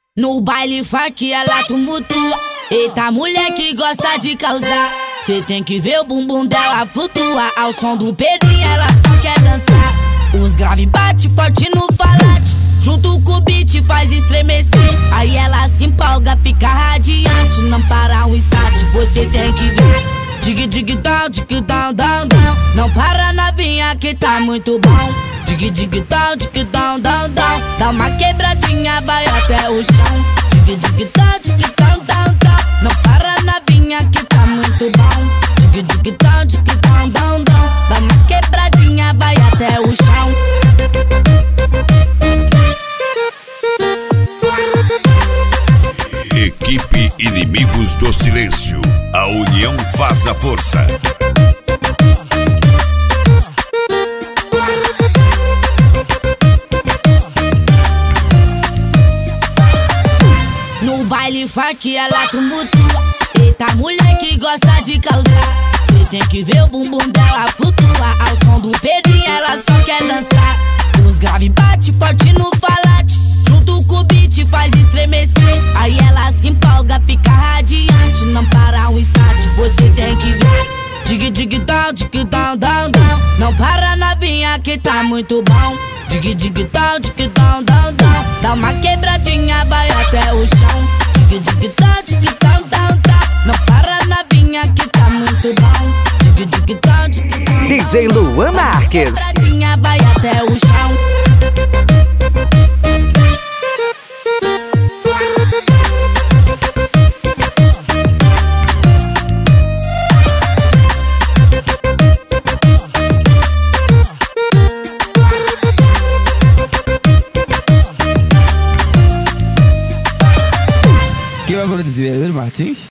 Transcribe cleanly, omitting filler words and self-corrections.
No baile funk ela tumultua. Eita, mulher que gosta de causar. Cê tem que ver o bumbum dela flutuar. Ao som do Pedrinho ela só quer dançar. Os grave bate forte no falante, junto com o beat faz estremecer. Aí ela se empolga, fica radiante. Não para um instante, você tem que ver. Dig dig down, down. Não para novinha que tá muito bom. Dig dig down, down. Dá uma quebradinha, vai até o chão. Dig dig down. Não para novinha que tá muito bom. Dig dig down. Dá uma quebradinha, vai até o chão. Equipe Inimigos do Silêncio. A união faz a força. No baile funk ela tumultua. Eita, mulher que gosta de causar. Cê tem que ver o bumbum dela flutuar. Ao som do Pedrinho ela só quer dançar. Os grave bate forte no falante, junto com o beat faz estremecer. Aí ela se empolga, fica radiante. Não para um instante, você tem que ver. Dig dig down. Não para novinha que tá muito bom. Dig dig down. Dá uma quebradinha, vai até o chão. Dig dig down. Não para novinha que tá muito bom. Dig dig down. DJ Luan Marques. Quebradinha, vai até o chão. Quem vai produzir? É Martins?